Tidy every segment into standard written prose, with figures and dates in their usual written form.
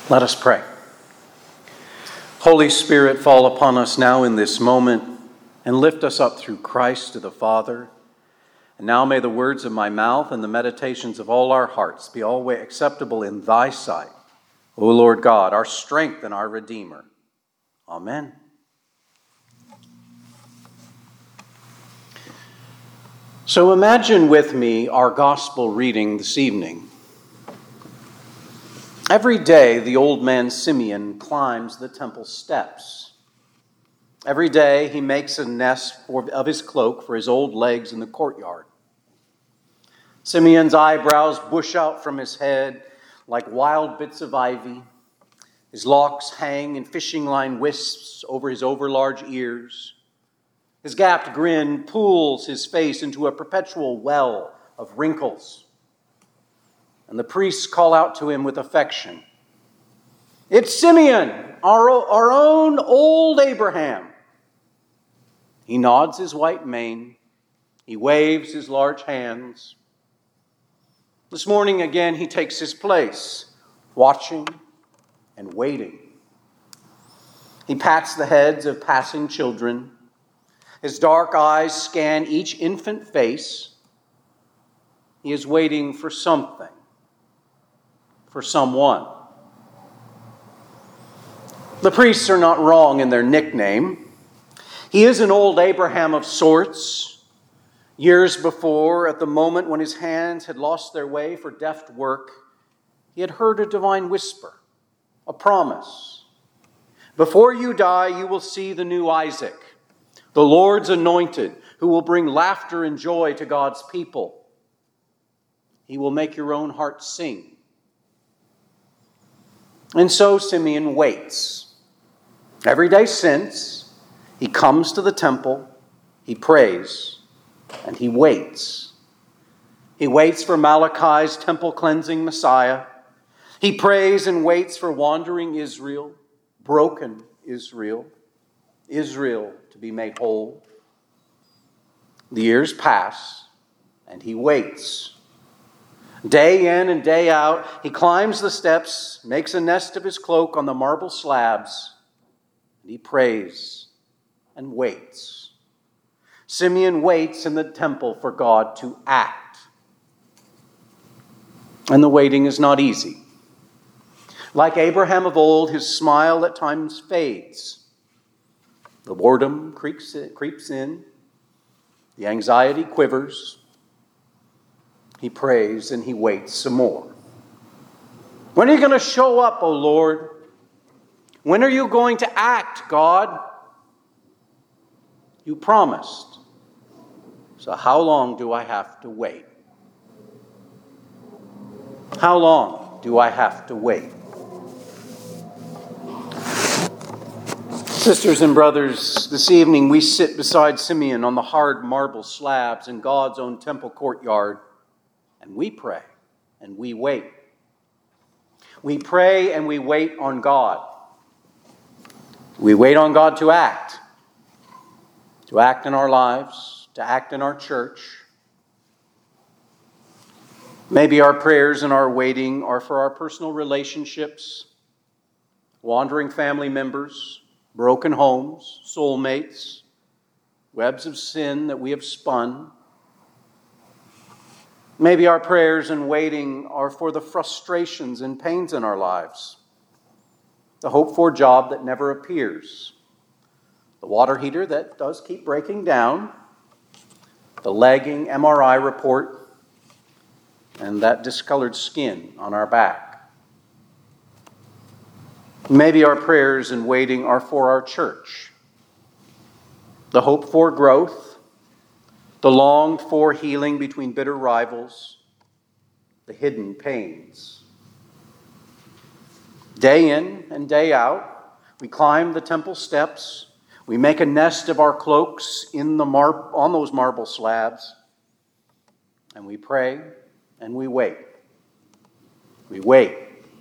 Let us pray. Holy Spirit, fall upon us now in this moment and lift us up through Christ to the Father. And now may the words of my mouth and the meditations of all our hearts be always acceptable in thy sight, O Lord God, our strength and our Redeemer. Amen. So imagine with me our gospel reading this evening. Every day, the old man Simeon climbs the temple steps. Every day, he makes a nest of his cloak for his old legs in the courtyard. Simeon's eyebrows bush out from his head like wild bits of ivy. His locks hang in fishing line wisps over his overlarge ears. His gapped grin pools his face into a perpetual well of wrinkles. And the priests call out to him with affection, "It's Simeon, our own old Abraham." He nods his white mane. He waves his large hands. This morning again he takes his place, watching and waiting. He pats the heads of passing children. His dark eyes scan each infant face. He is waiting for something. For someone. The priests are not wrong in their nickname. He is an old Abraham of sorts. Years before, at the moment when his hands had lost their way for deft work, he had heard a divine whisper, a promise. Before you die, you will see the new Isaac, the Lord's anointed, who will bring laughter and joy to God's people. He will make your own heart sing. And so Simeon waits. Every day since, he comes to the temple, he prays, and he waits. He waits for Malachi's temple-cleansing Messiah. He prays and waits for wandering Israel, broken Israel, Israel to be made whole. The years pass, and he waits. Day in and day out, he climbs the steps, makes a nest of his cloak on the marble slabs, and he prays and waits. Simeon waits in the temple for God to act. And the waiting is not easy. Like Abraham of old, his smile at times fades. The boredom creeps in. The anxiety quivers. He prays and he waits some more. When are you going to show up, O Lord? When are you going to act, God? You promised. So how long do I have to wait? How long do I have to wait? Sisters and brothers, this evening we sit beside Simeon on the hard marble slabs in God's own temple courtyard. And we pray and we wait. We pray and we wait on God. We wait on God to act in our lives, to act in our church. Maybe our prayers and our waiting are for our personal relationships, wandering family members, broken homes, soulmates, webs of sin that we have spun. Maybe our prayers and waiting are for the frustrations and pains in our lives. The hoped-for job that never appears. The water heater that does keep breaking down. The lagging MRI report. And that discolored skin on our back. Maybe our prayers and waiting are for our church. The hoped-for growth. The longed-for healing between bitter rivals, the hidden pains. Day in and day out, we climb the temple steps. We make a nest of our cloaks on those marble slabs. And we pray and we wait. We wait.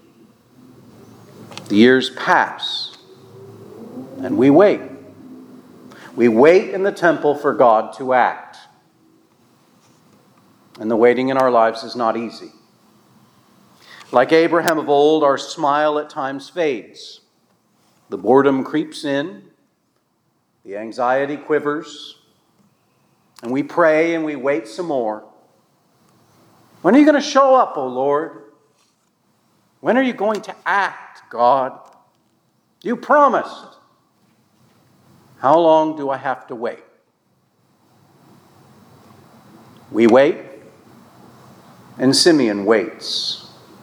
The years pass and we wait. We wait in the temple for God to act. And the waiting in our lives is not easy. Like Abraham of old, our smile at times fades. The boredom creeps in, the anxiety quivers, and we pray and we wait some more. When are you going to show up, O Lord? When are you going to act, God? You promised. How long do I have to wait? We wait, and Simeon waits.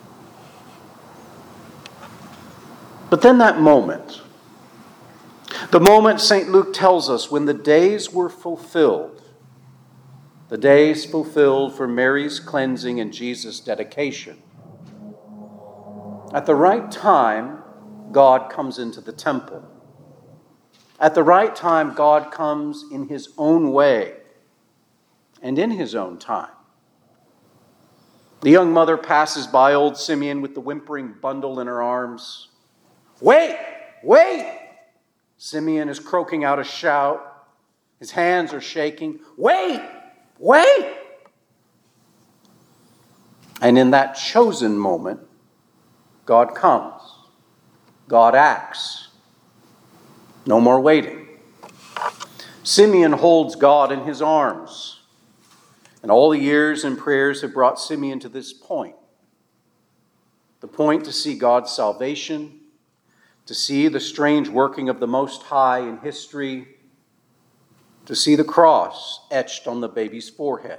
But then that moment, the moment St. Luke tells us when the days were fulfilled, the days fulfilled for Mary's cleansing and Jesus' dedication. At the right time, God comes into the temple. At the right time, God comes in his own way and in his own time. The young mother passes by old Simeon with the whimpering bundle in her arms. Wait! Wait! Simeon is croaking out a shout. His hands are shaking. Wait! Wait! And in that chosen moment, God comes. God acts. No more waiting. Simeon holds God in his arms. And all the years and prayers have brought Simeon to this point. The point to see God's salvation, to see the strange working of the Most High in history, to see the cross etched on the baby's forehead.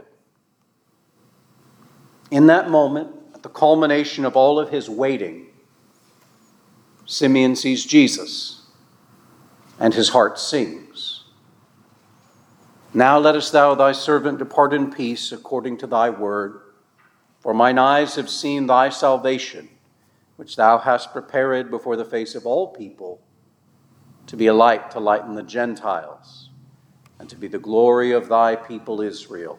In that moment, at the culmination of all of his waiting, Simeon sees Jesus, and his heart sings. Now lettest thou thy servant depart in peace according to thy word, for mine eyes have seen thy salvation, which thou hast prepared before the face of all people, to be a light to lighten the Gentiles, and to be the glory of thy people Israel.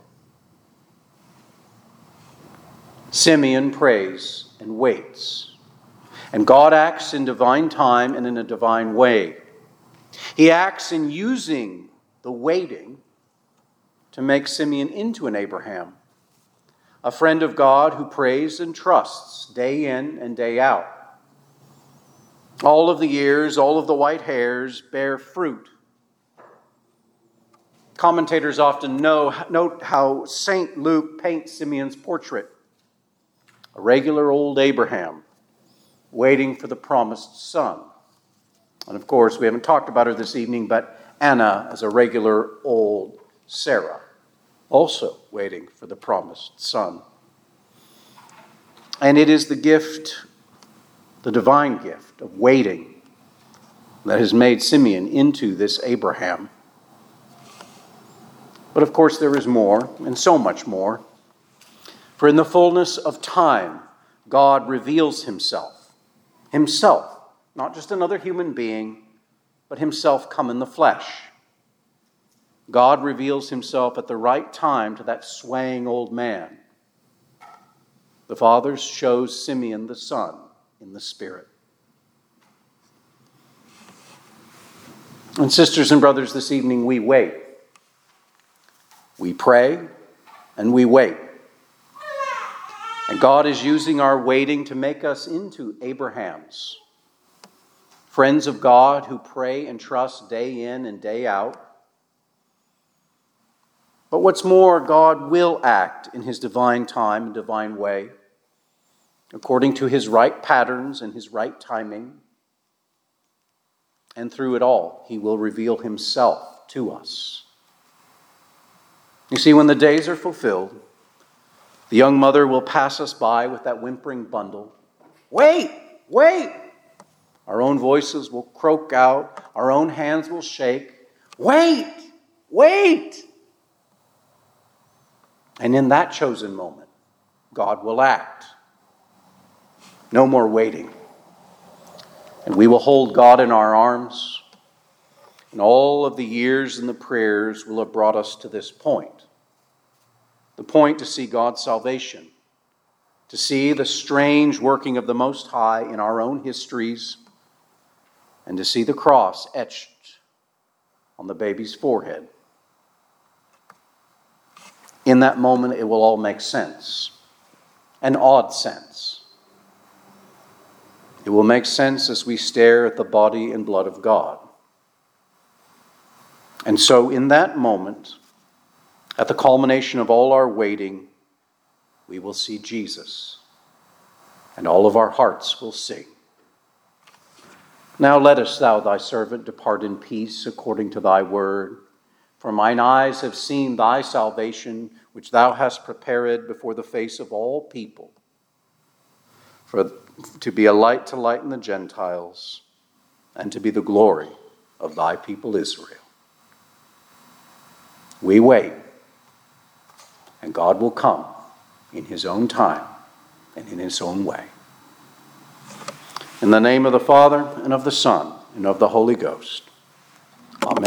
Simeon prays and waits, and God acts in divine time and in a divine way. He acts in using the waiting to make Simeon into an Abraham, a friend of God who prays and trusts day in and day out. All of the years, all of the white hairs bear fruit. Commentators often note how St. Luke paints Simeon's portrait. A regular old Abraham waiting for the promised son. And of course, we haven't talked about her this evening, but Anna as a regular old Sarah, also waiting for the promised son. And it is the gift, the divine gift of waiting, that has made Simeon into this Abraham. But of course there is more, and so much more. For in the fullness of time, God reveals himself. Himself, not just another human being, but himself come in the flesh. God reveals himself at the right time to that swaying old man. The Father shows Simeon the Son in the Spirit. And sisters and brothers, this evening we wait. We pray and we wait. And God is using our waiting to make us into Abrahams, friends of God who pray and trust day in and day out. But what's more, God will act in his divine time and divine way, according to his right patterns and his right timing. And through it all, he will reveal himself to us. You see, when the days are fulfilled, the young mother will pass us by with that whimpering bundle. Wait! Wait! Our own voices will croak out. Our own hands will shake. Wait! Wait! And in that chosen moment, God will act. No more waiting. And we will hold God in our arms. And all of the years and the prayers will have brought us to this point. The point to see God's salvation. To see the strange working of the Most High in our own histories. And to see the cross etched on the baby's forehead. In that moment, it will all make sense. An odd sense. It will make sense as we stare at the body and blood of God. And so in that moment, at the culmination of all our waiting, we will see Jesus, and all of our hearts will sing. Now lettest thou thy servant depart in peace according to thy word. For mine eyes have seen thy salvation, which thou hast prepared before the face of all people, to be a light to lighten the Gentiles, and to be the glory of thy people Israel. We wait, and God will come in his own time and in his own way. In the name of the Father, and of the Son, and of the Holy Ghost. Amen.